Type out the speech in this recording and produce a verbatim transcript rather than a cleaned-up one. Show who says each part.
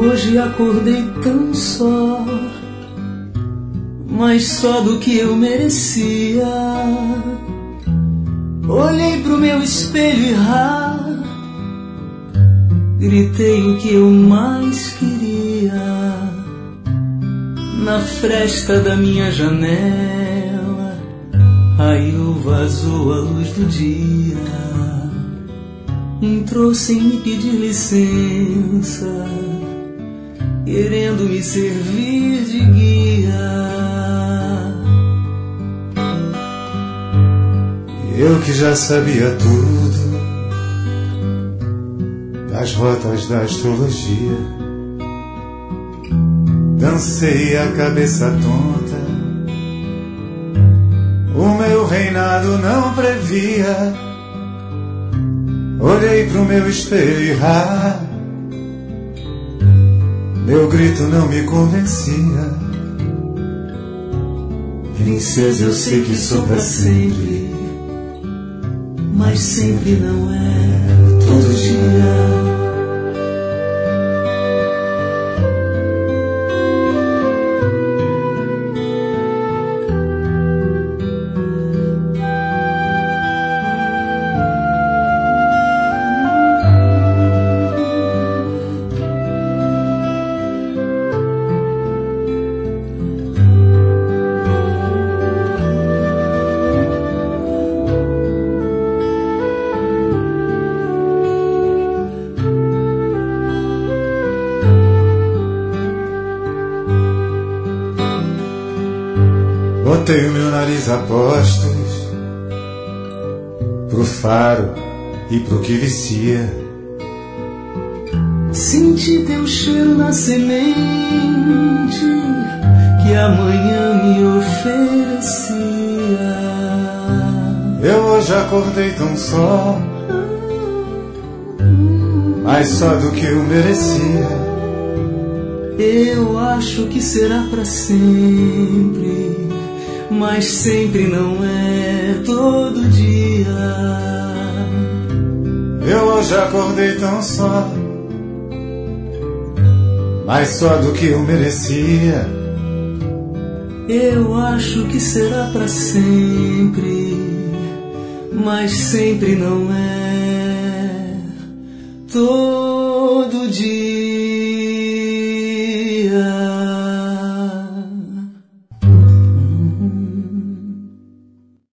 Speaker 1: Hoje acordei tão só, mais só do que eu merecia. Olhei pro meu espelho e rá, gritei o que eu mais queria. Na fresta da minha janela raiou, vazou a luz do dia. Entrou sem me pedir licença, querendo me servir de guia.
Speaker 2: Eu que já sabia tudo das rotas da astrologia, dancei a cabeça tonta, o meu reinado não previa. Olhei pro meu espelho e rá, meu grito não me convencia. Princesa, eu sei que sou pra sempre, mas sempre não é todo dia. Botei o meu nariz a postos pro faro e pro que vicia.
Speaker 1: Senti teu cheiro na semente que amanhã me oferecia.
Speaker 2: Eu hoje acordei tão só, mais só do que eu merecia.
Speaker 1: Eu acho que será pra sempre, mas sempre não é todo dia.
Speaker 2: Eu hoje acordei tão só, mais só do que eu merecia.
Speaker 1: Eu acho que será pra sempre, mas sempre não é todo dia.